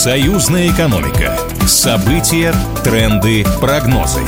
Союзная экономика. События, тренды, прогнозы.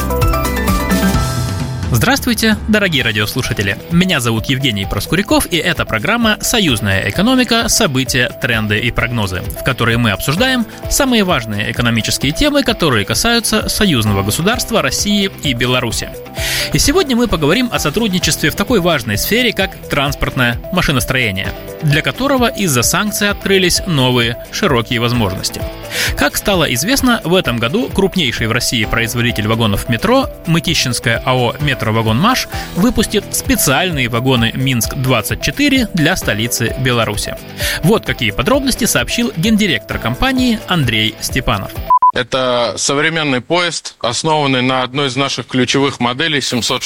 Здравствуйте, дорогие радиослушатели! Меня зовут Евгений Проскуряков, и это программа «Союзная экономика. События, тренды и прогнозы», в которой мы обсуждаем самые важные экономические темы, которые касаются союзного государства России и Беларуси. И сегодня мы поговорим о сотрудничестве в такой важной сфере, как транспортное машиностроение, для которого из-за санкций открылись новые широкие возможности. Как стало известно, в этом году крупнейший в России производитель вагонов метро, Мытищинская АО «Метровагонмаш», выпустит специальные вагоны «Минск-24» для столицы Беларуси. Вот какие подробности сообщил гендиректор компании Андрей Степанов. Это современный поезд, основанный на одной из наших ключевых моделей,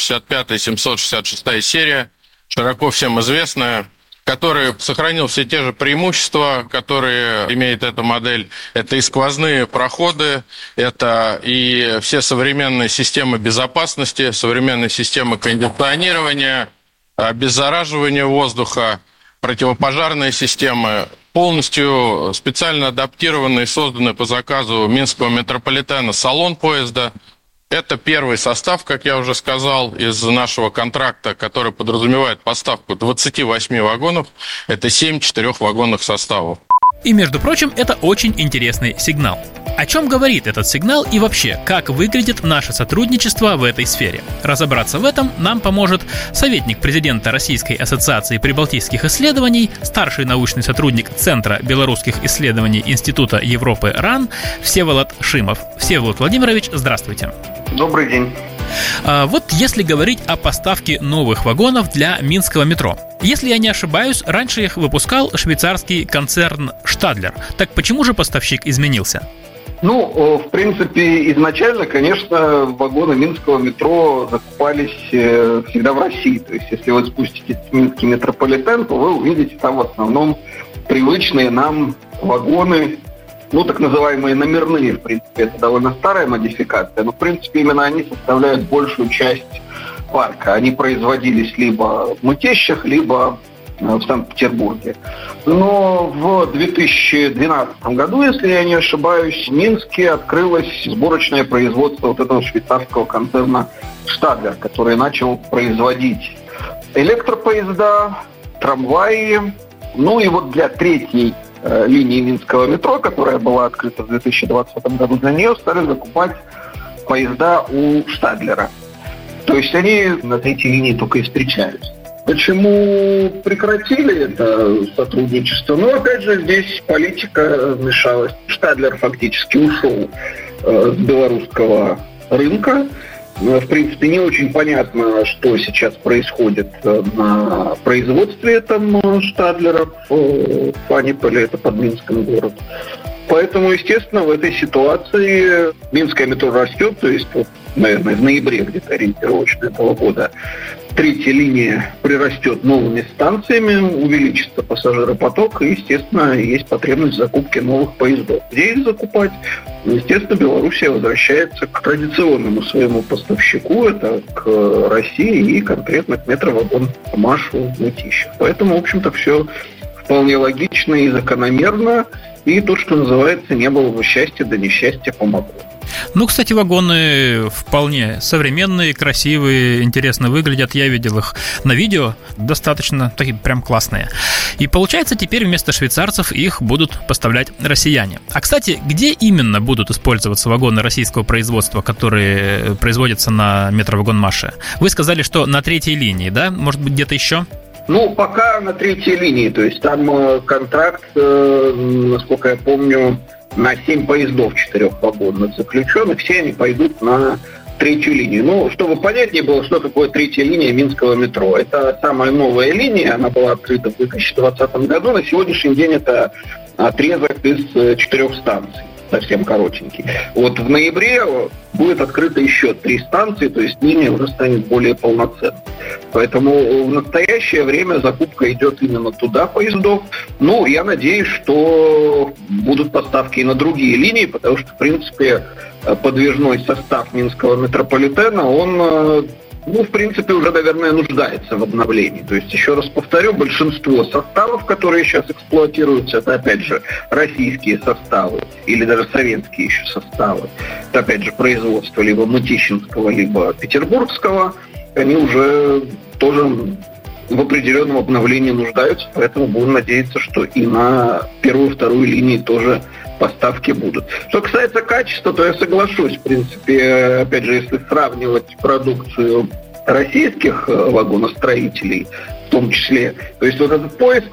765-766 серия, широко всем известная, который сохранил все те же преимущества, которые имеет эта модель. Это и сквозные проходы, это и все современные системы безопасности, современные системы кондиционирования, обеззараживания воздуха, противопожарные системы, полностью специально адаптированный и созданный по заказу Минского метрополитена салон поезда. Это первый состав, как я уже сказал, из нашего контракта, который подразумевает поставку 28 вагонов. Это 7 четырехвагонных составов. И, между прочим, это очень интересный сигнал. О чем говорит этот сигнал и вообще, как выглядит наше сотрудничество в этой сфере? Разобраться в этом нам поможет советник президента Российской ассоциации прибалтийских исследований, старший научный сотрудник Центра белорусских исследований Института Европы РАН Всеволод Шимов. Всеволод Владимирович, здравствуйте. Добрый день. Вот если говорить о поставке новых вагонов для Минского метро. Если я не ошибаюсь, раньше их выпускал швейцарский концерн «Штадлер». Так почему же поставщик изменился? В принципе, изначально, конечно, вагоны Минского метро закупались всегда в России. То есть, если вы спуститесь в Минский метрополитен, то вы увидите там в основном привычные нам вагоны, так называемые номерные. В принципе, это довольно старая модификация, но, в принципе, именно они составляют большую часть парка. Они производились либо в Мытищах, либо в Санкт-Петербурге. Но в 2012 году, если я не ошибаюсь, в Минске открылось сборочное производство вот этого швейцарского концерна «Штадлер», который начал производить электропоезда, трамваи. И вот для третьей линии Минского метро, которая была открыта в 2020 году, для нее стали закупать поезда у «Штадлера». То есть они на третьей линии только и встречаются. Почему прекратили это сотрудничество? Опять же, здесь политика вмешалась. «Штадлер» фактически ушел с белорусского рынка. В принципе, не очень понятно, что сейчас происходит на производстве этом «Штадлера» в Фаниполе, это под Минском город. Поэтому, естественно, в этой ситуации Минское метро растет, то есть, наверное, в ноябре где-то ориентировочно этого года третья линия прирастет новыми станциями, увеличится пассажиропоток, и, естественно, есть потребность в закупке новых поездов. Где их закупать? Естественно, Белоруссия возвращается к традиционному своему поставщику, это к России и конкретно к Метровагонмашу в Мытищах. Поэтому, в общем-то, все вполне логично и закономерно, и то, что называется, не было бы счастья, да несчастье помогло. Кстати, вагоны вполне современные, красивые, интересно выглядят. Я видел их на видео, достаточно такие прям классные. И получается, теперь вместо швейцарцев их будут поставлять россияне. А, кстати, где именно будут использоваться вагоны российского производства, которые производятся на Метровагонмаше? Вы сказали, что на третьей линии, да? Может быть, где-то еще? Пока на третьей линии. То есть там контракт, насколько я помню, на 7 поездов 4-вагонных заключенных. Все они пойдут на третью линию. Чтобы понятнее было, что такое третья линия Минского метро. Это самая новая линия, она была открыта в 2020 году. На сегодняшний день это отрезок из 4 станций, совсем коротенький. Вот в ноябре будет открыто еще 3 станции, то есть линия уже станет более полноценной. Поэтому в настоящее время закупка идет именно туда поездов. Я надеюсь, что будут поставки и на другие линии, потому что, в принципе, подвижной состав Минского метрополитена, он в принципе, уже, наверное, нуждается в обновлении. То есть, еще раз повторю, большинство составов, которые сейчас эксплуатируются, это, опять же, российские составы или даже советские еще составы. Это, опять же, производство либо Мытищинского, либо Петербургского. Они уже тоже в определенном обновлении нуждаются, поэтому будем надеяться, что и на первую и вторую линии тоже поставки будут. Что касается качества, то я соглашусь. В принципе, опять же, если сравнивать продукцию российских вагоностроителей, в том числе, то есть вот этот поезд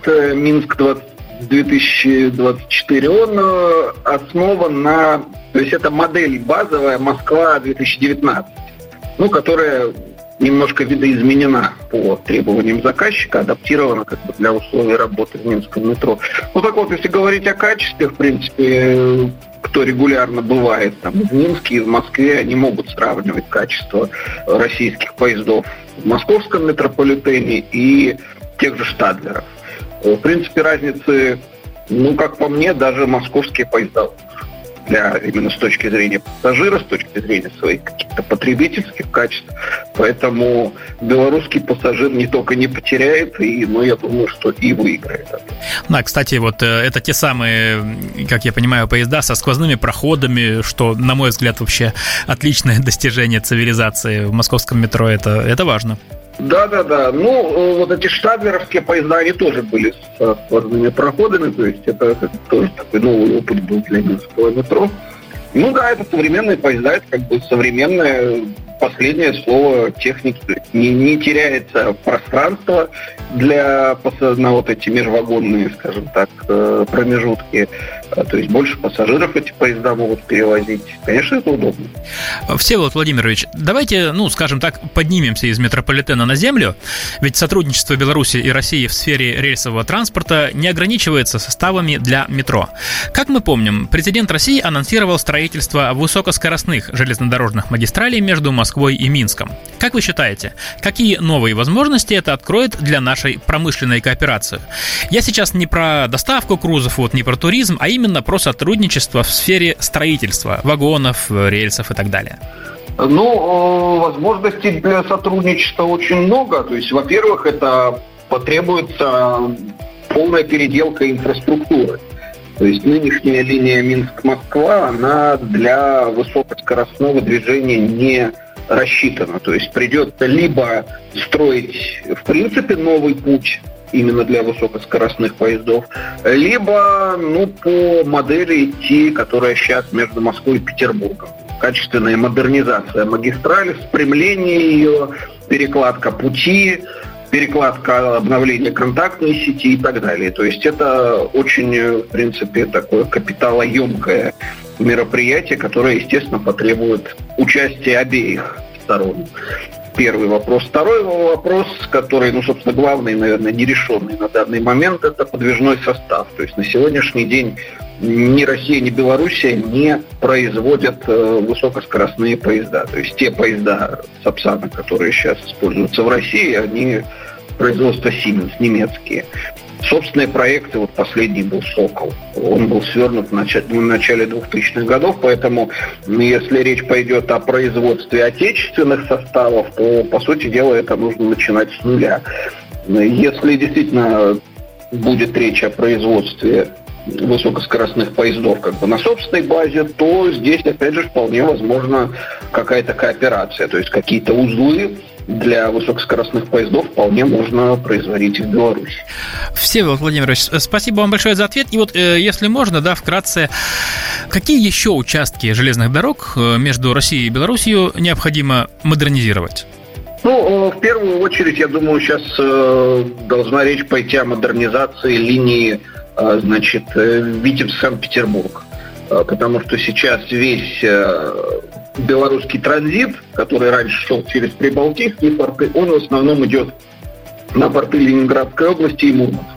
Минск-2024, он основан на... То есть это модель базовая Москва-2019, которая немножко видоизменена по требованиям заказчика, адаптирована для условий работы в Минском метро. Так вот, если говорить о качестве, в принципе, кто регулярно бывает в Минске и в Москве, они могут сравнивать качество российских поездов в московском метрополитене и тех же штадлеров. В принципе, разницы, как по мне, даже московские поезда именно с точки зрения пассажира, с точки зрения своих каких-то потребительских качеств. Поэтому белорусский пассажир не только не потеряет, я думаю, что и выиграет. Да, кстати, вот это те самые, как я понимаю, поезда со сквозными проходами, что, на мой взгляд, вообще отличное достижение цивилизации в московском метро. Это важно. Да. Вот эти штадлеровские поезда, они тоже были с сквозными проходами, то есть это тоже такой новый опыт был для Минского метро. Это современные поезда, это современное последнее слово техники. То есть не теряется пространство на вот эти межвагонные, скажем так, промежутки. То есть больше пассажиров эти поезда могут перевозить. Конечно, это удобно. Всеволод Владимирович, давайте, скажем так, поднимемся из метрополитена на землю. Ведь сотрудничество Беларуси и России в сфере рельсового транспорта не ограничивается составами для метро. Как мы помним, президент России анонсировал строительство высокоскоростных железнодорожных магистралей между Москвой и Минском. Как вы считаете, какие новые возможности это откроет для нашей промышленной кооперации? Я сейчас не про доставку грузов, не про туризм, а именно про сотрудничество в сфере строительства вагонов, рельсов и так далее. Возможностей для сотрудничества очень много. То есть, во-первых, это потребуется полная переделка инфраструктуры. То есть нынешняя линия Минск-Москва, она для высокоскоростного движения не рассчитана. То есть придется либо строить, в принципе, новый путь именно для высокоскоростных поездов, либо по модели идти, которая сейчас между Москвой и Петербургом. Качественная модернизация магистрали, спрямление ее, перекладка пути, перекладка обновления контактной сети и так далее. То есть это очень, в принципе, такое капиталоемкое мероприятие, которое, естественно, потребует участия обеих сторон. Первый вопрос. Второй вопрос, который, собственно, главный, наверное, нерешенный на данный момент, это подвижной состав. То есть на сегодняшний день ни Россия, ни Белоруссия не производят высокоскоростные поезда. То есть те поезда Сапсана, которые сейчас используются в России, они производства Siemens, немецкие. Собственные проекты, последний был «Сокол». Он был свернут в начале 2000-х годов, поэтому если речь пойдет о производстве отечественных составов, то, по сути дела, это нужно начинать с нуля. Если действительно будет речь о производстве высокоскоростных поездов на собственной базе, то здесь, опять же, вполне возможна какая-то кооперация, то есть какие-то узлы для высокоскоростных поездов вполне можно производить в Беларуси. Всеволод Владимирович, спасибо вам большое за ответ. И если можно, вкратце, какие еще участки железных дорог между Россией и Беларусью необходимо модернизировать? В первую очередь, я думаю, сейчас должна речь пойти о модернизации линии, Витебск-Санкт-Петербург. Потому что сейчас весь белорусский транзит, который раньше шел через прибалтийские порты, он в основном идет на порты Ленинградской области и Мурманск.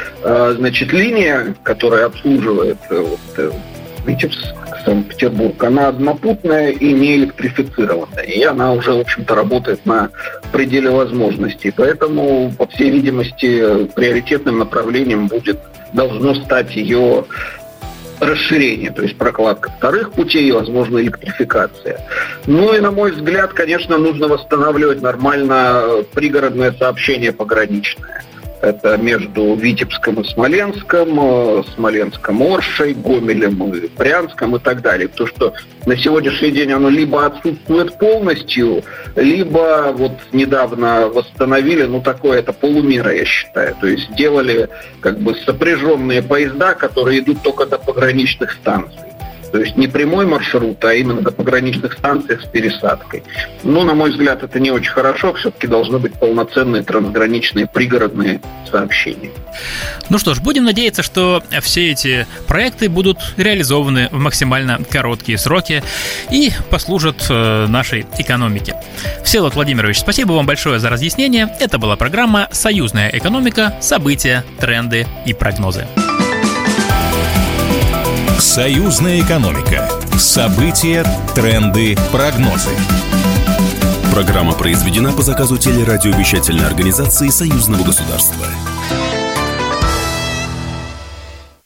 Линия, которая обслуживает Витебск, Санкт-Петербург, она однопутная и не электрифицированная. И она уже, в общем-то, работает на пределе возможностей. Поэтому, по всей видимости, приоритетным направлением должно стать ее расширение, то есть прокладка вторых путей и, возможно, электрификация. Ну и, на мой взгляд, конечно, нужно восстанавливать нормально пригородное сообщение пограничное. Это между Витебском и Смоленском, Смоленском-Оршей, Гомелем и Брянском и так далее. Потому что на сегодняшний день оно либо отсутствует полностью, либо вот недавно восстановили, такое это полумера, я считаю. То есть сделали как бы сопряженные поезда, которые идут только до пограничных станций. То есть не прямой маршрут, а именно до пограничных станций с пересадкой. На мой взгляд, это не очень хорошо. Все-таки должны быть полноценные трансграничные пригородные сообщения. Ну что ж, будем надеяться, что все эти проекты будут реализованы в максимально короткие сроки и послужат нашей экономике. Всеволод Владимирович, спасибо вам большое за разъяснение. Это была программа «Союзная экономика. События, тренды и прогнозы». Союзная экономика. События, тренды, прогнозы. Программа произведена по заказу телерадиовещательной организации Союзного государства.